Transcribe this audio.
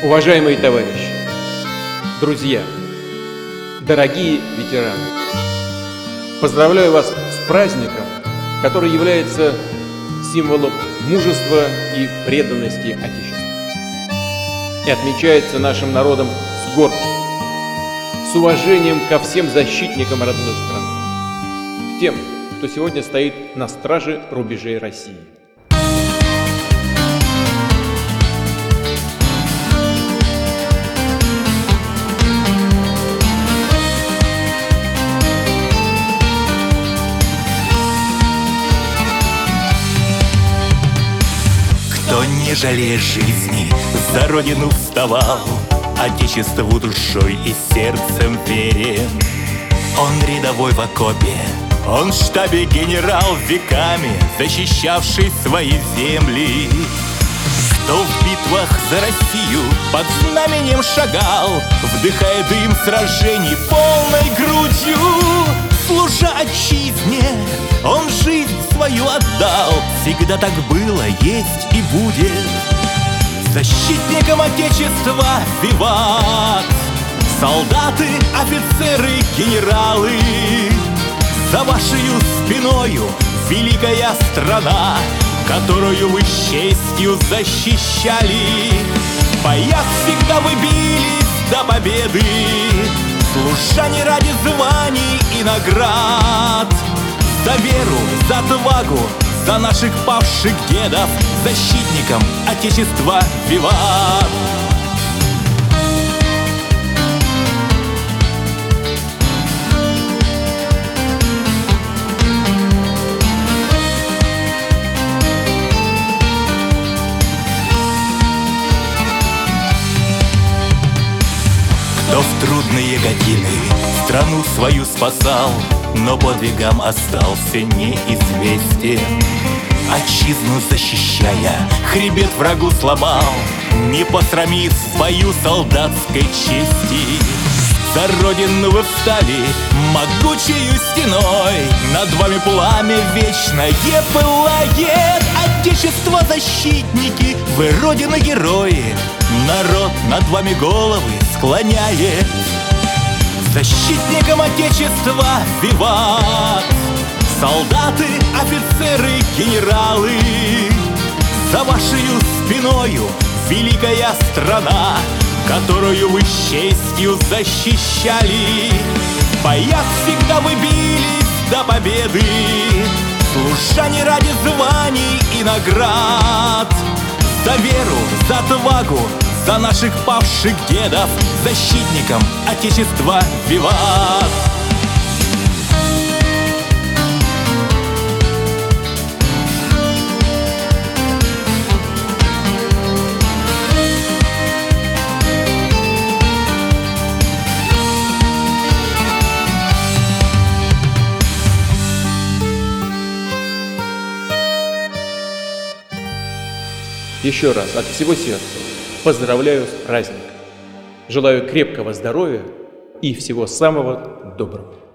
Уважаемые товарищи, друзья, дорогие ветераны, поздравляю вас с праздником, который является символом мужества и преданности Отечеству и отмечается нашим народом с гордостью, с уважением ко всем защитникам родной страны, к тем, кто сегодня стоит на страже рубежей России. Кто, не жалея жизни, за родину вставал, Отечеству душой и сердцем верен. Он рядовой в окопе, он в штабе генерал, веками защищавший свои земли. Кто в битвах за Россию под знаменем шагал, вдыхая дым сражений полной грудью. Служа отчизне, он жизнь свою отдал. Всегда так было, есть и будет. Защитникам Отечества виват! Солдаты, офицеры, генералы, за вашею спиною великая страна, которую вы с честью защищали. В боях всегда вы бились до победы, служа не ради званий и наград. За веру, за отвагу, за наших павших дедов, защитникам Отечества виват! Кто в трудные годины страну свою спасал, но подвигам остался неизвестен. Отчизну защищая, хребет врагу сломал, не посрамив в бою солдатской чести. За родину вы встали могучею стеной, над вами пламя вечное пылает. Отечество защитники, вы родина герои, народ над вами головы склоняет. Защитникам Отечества виват! Солдаты, офицеры, генералы, за вашею спиною великая страна, которую вы с честью защищали. В боях всегда вы бились до победы, служа не ради званий и наград. За веру, за отвагу, за наших павших дедов, защитникам Отечества виват! Еще раз от всего сердца поздравляю с праздником. Желаю крепкого здоровья и всего самого доброго.